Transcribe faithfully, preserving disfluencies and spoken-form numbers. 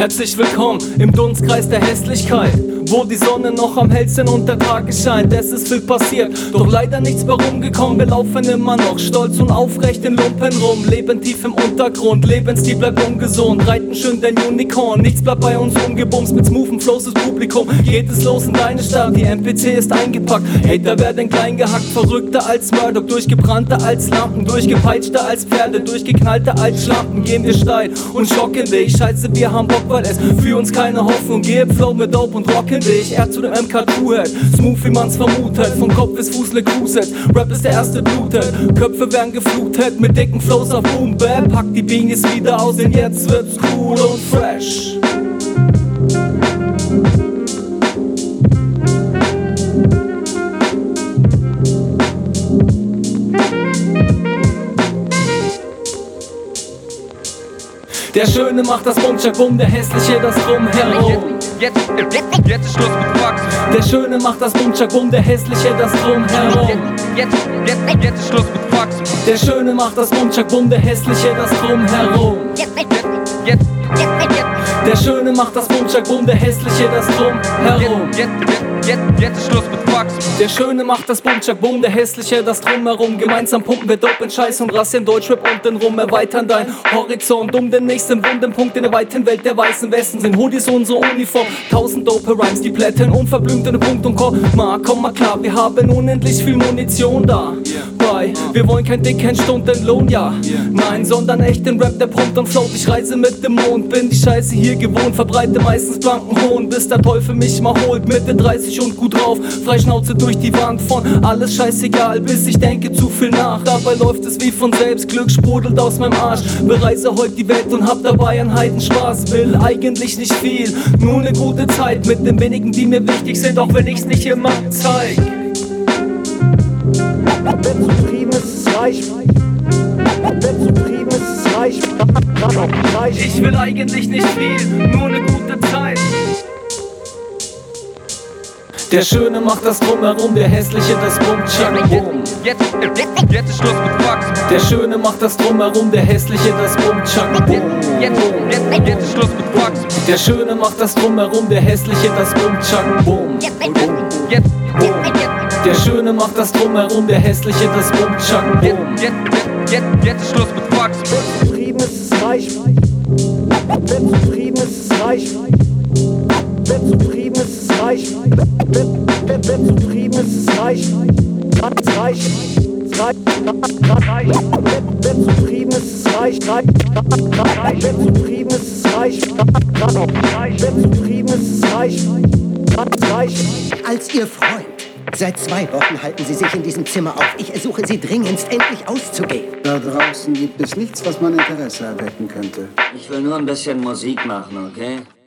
Herzlich willkommen im Dunstkreis der Hässlichkeit, wo die Sonne noch am hellsten unter Tage scheint. Es ist viel passiert, doch leider nichts mehr rumgekommen. Wir laufen immer noch stolz und aufrecht in Lumpen rum, leben tief im Untergrund, Lebensstil bleibt ungesund, reiten schön dein Unicorn, nichts bleibt bei uns ungebumst. Mit smoothen Flows das Publikum, geht es los in deine Stadt, die N P C ist eingepackt. Hater werden klein gehackt, verrückter als Murdoch, durchgebrannter als Lampen, durchgepeitschter als Pferde, durchgeknallter als Schlampen. Gehen wir steil und schocken dich, scheiße wir haben Bock, weil es für uns keine Hoffnung gibt. Flow mit Dope und rocken dich, er zu dem M K zwei-Head, smooth wie man's vermutet, von Kopf bis Fuß le Cruiset. Rap ist der erste Blutet, Köpfe werden geflutet mit dicken Flows auf Boom Bap. Pack die Beanies wieder aus, denn jetzt wird's cool und fresh. Der Schöne macht das Bumchak-Bum, der Hässliche das Drumherum. Jetzt, jetzt, jetzt ist Schluss mit Quacks. Der Schöne macht das Bumchak-Bum, der Hässliche das Drumherum. Jetzt, jetzt, jetzt, jetzt ist Schluss mit Quacks. Der Schöne macht das Bumchak-Bum, der Hässliche das Drumherum. Jetzt, jetzt, jetzt, jetzt. Der Schöne macht das Bumchak-Bum, der Hässliche das Drumherum. Jetzt, jetzt, jetzt, jetzt ist Schluss mit Quacks. Der Schöne macht das Bumchak-Bum, der Hässliche das Drumherum. Gemeinsam pumpen wir Dope in Scheiß und rasieren Deutschrap unten rum. Erweitern dein Horizont um den nächsten wunden Punkt in der weiten Welt der weißen Westen. Sind Hoodies unsere Uniform, tausend dope Rhymes, die plätten unverblümt in Punkt und Komma. Komm mal klar, wir haben unendlich viel Munition da. Bei, wir wollen kein Dick, kein Stundenlohn, ja. Nein, sondern echten Rap, der prompt und float. Ich reise mit dem Mond, bin die Scheiße hier gewohnt, verbreite meistens blanken Hohn, bis der Teufel mich mal holt. Mitte dreißig und gut drauf, Freischnauze durch die Wand von alles scheißegal, bis ich denke zu viel nach. Dabei läuft es wie von selbst, Glück sprudelt aus meinem Arsch. Bereise heute die Welt und hab dabei einen Heidenspaß. Will eigentlich nicht viel, nur eine gute Zeit mit den wenigen, die mir wichtig sind, auch wenn ich's nicht immer zeig. Wenn zufrieden ist, ist reich. Wenn zufrieden ist, ist reich. Ich will eigentlich nicht viel, nur eine gute Zeit. Der Schöne macht das Drumherum, der Hässliche das Bumchak-Bum. Jetzt, jetzt, jetzt ist Schluss mit Quacks. Der Schöne macht das Drumherum, der Hässliche das Bumchak-Bum. Jetzt, jetzt, jetzt ist Schluss mit Quacks. Der Schöne macht das Drumherum, der Hässliche das Bumchak-Bum. Jetzt, jetzt, jetzt. Der Schöne macht das Drumherum, der Hässliche das Bumchak-Bum. Jetzt, jetzt, jetzt, jetzt ist Schluss mit Quacks. Wenn zufrieden ist, ist reich. Wenn zufrieden ist, ist reich. Wenn zufrieden ist, ist reich. Wenn, wenn, wenn zufrieden ist, ist reich. Ganz reich. Reich, reich. Wenn, wenn zufrieden ist, ist reich. Reich, reich. Wenn zufrieden ist, ist reich. Reich. Wenn zufrieden ist, ist reich. Ganz reich. Als Ihr Freund. Seit zwei Wochen halten Sie sich in diesem Zimmer auf. Ich ersuche Sie dringendst, endlich auszugehen. Da draußen gibt es nichts, was mein Interesse erwecken könnte. Ich will nur ein bisschen Musik machen, okay?